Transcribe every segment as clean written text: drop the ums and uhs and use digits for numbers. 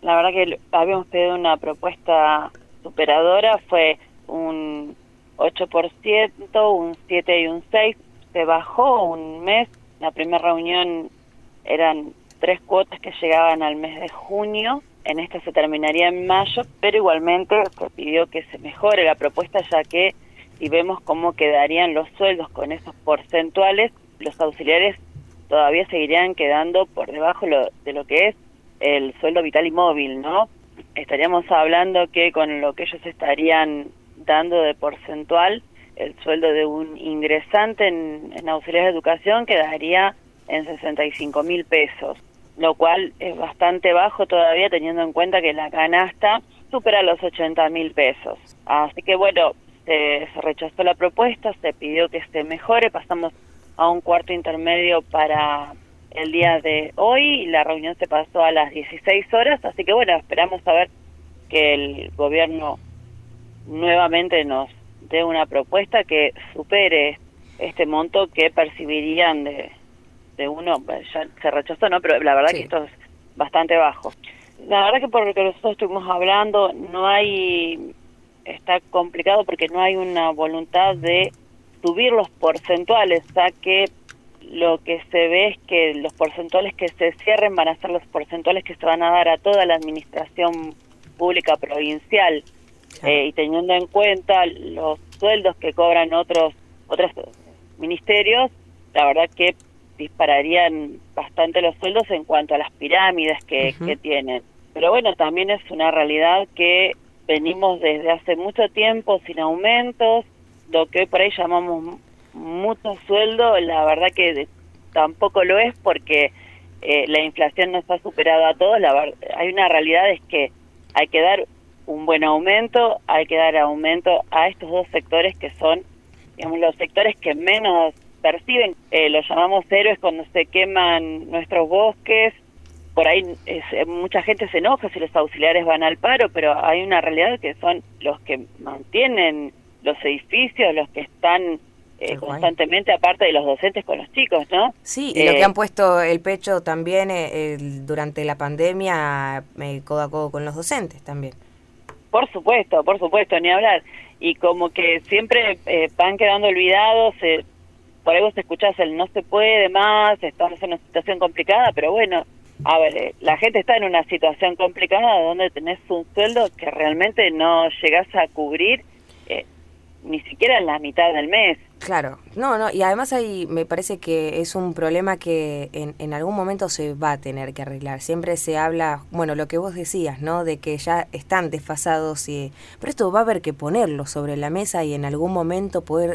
La verdad que habíamos pedido una propuesta superadora, fue un 8%, un 7 y un 6. Se bajó un mes. La primera reunión eran 3 cuotas que llegaban al mes de junio. En esta se terminaría en mayo, pero igualmente se pidió que se mejore la propuesta, ya que si vemos cómo quedarían los sueldos con esos porcentuales, los auxiliares todavía seguirían quedando por debajo de lo que es el sueldo vital y móvil, ¿no? Estaríamos hablando que con lo que ellos estarían dando de porcentual, el sueldo de un ingresante en auxiliares de educación quedaría en 65.000 pesos, lo cual es bastante bajo todavía, teniendo en cuenta que la canasta supera los 80.000 pesos. Así que bueno, se rechazó la propuesta, se pidió que se mejore, pasamos a un cuarto intermedio para el día de hoy, y la reunión se pasó a las 16 horas, así que bueno, esperamos a ver que el gobierno nuevamente nos dé una propuesta que supere este monto que percibirían de uno. Ya se rechazó, ¿no? Pero la verdad que esto es bastante bajo. La verdad que por lo que nosotros estuvimos hablando, está complicado porque no hay una voluntad de subir los porcentuales, ya que lo que se ve es que los porcentuales que se cierren van a ser los porcentuales que se van a dar a toda la administración pública provincial, y teniendo en cuenta los sueldos que cobran otros ministerios, la verdad que dispararían bastante los sueldos en cuanto a las pirámides que tienen. Pero bueno, también es una realidad que venimos desde hace mucho tiempo sin aumentos, lo que hoy por ahí llamamos mucho sueldo, la verdad que tampoco lo es, porque la inflación nos ha superado a todos. Hay una realidad, es que hay que dar un buen aumento, hay que dar aumento a estos dos sectores que son, digamos, los sectores que menos perciben. Los llamamos héroes cuando se queman nuestros bosques. Por ahí mucha gente se enoja si los auxiliares van al paro, pero hay una realidad que son los que mantienen los edificios, los que están constantemente, aparte de los docentes, con los chicos, ¿no? Sí, y los que han puesto el pecho también durante la pandemia, codo a codo con los docentes también. Por supuesto, ni hablar. Y como que siempre van quedando olvidados, por ahí vos escuchás el no se puede más, estamos en una situación complicada, pero bueno, a ver, la gente está en una situación complicada donde tenés un sueldo que realmente no llegás a cubrir ni siquiera en la mitad del mes. Claro, no, y además ahí me parece que es un problema que en algún momento se va a tener que arreglar. Siempre se habla, bueno, lo que vos decías, ¿no? De que ya están desfasados, pero esto va a haber que ponerlo sobre la mesa y en algún momento poder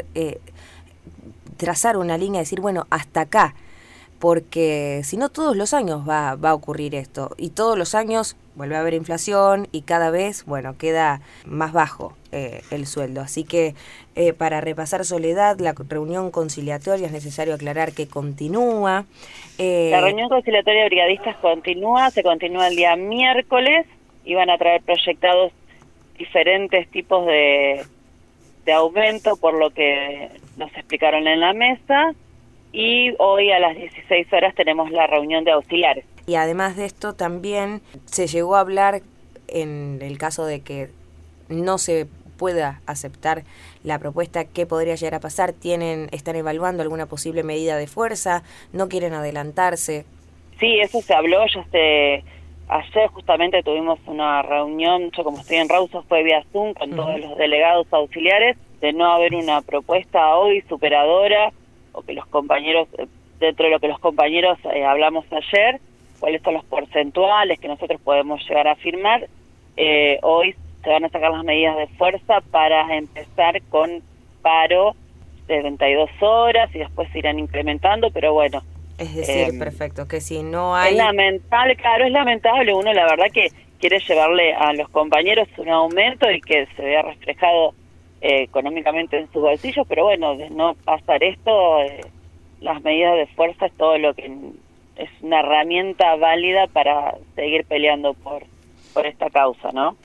trazar una línea y decir, bueno, hasta acá, porque si no todos los años va a ocurrir esto, y todos los años vuelve a haber inflación y cada vez, bueno, queda más bajo el sueldo. Así que para repasar, Soledad, la reunión conciliatoria es necesario aclarar que continúa. La reunión conciliatoria de brigadistas se continúa el día miércoles, y van a traer proyectados diferentes tipos de aumento, por lo que nos explicaron en la mesa. Y hoy a las 16 horas tenemos la reunión de auxiliares. Y además de esto también se llegó a hablar, en el caso de que no se pueda aceptar la propuesta, ¿qué podría llegar a pasar? ¿Están evaluando alguna posible medida de fuerza? ¿No quieren adelantarse? Sí, eso se habló. Ayer justamente tuvimos una reunión, yo como estoy en Rawson fue vía Zoom con todos los delegados auxiliares, de no haber una propuesta hoy superadora, o que los compañeros, dentro de lo que los compañeros hablamos ayer, cuáles son los porcentuales que nosotros podemos llegar a firmar. Hoy se van a sacar las medidas de fuerza para empezar con paro de 72 horas y después se irán incrementando, pero bueno. Es decir, perfecto, que si no hay... Es lamentable, uno la verdad que quiere llevarle a los compañeros un aumento y que se vea reflejado económicamente en sus bolsillos, pero bueno, de no pasar esto, las medidas de fuerza es todo lo que es una herramienta válida para seguir peleando por esta causa, ¿no?